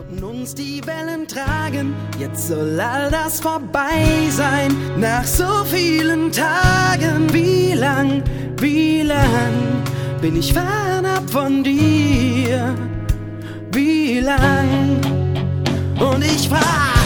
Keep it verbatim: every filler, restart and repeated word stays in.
und uns die Wellen tragen. Jetzt soll all das vorbei sein, nach so vielen Tagen. Wie lang, wie lang bin ich fernab von dir? Wie lang? Und ich frag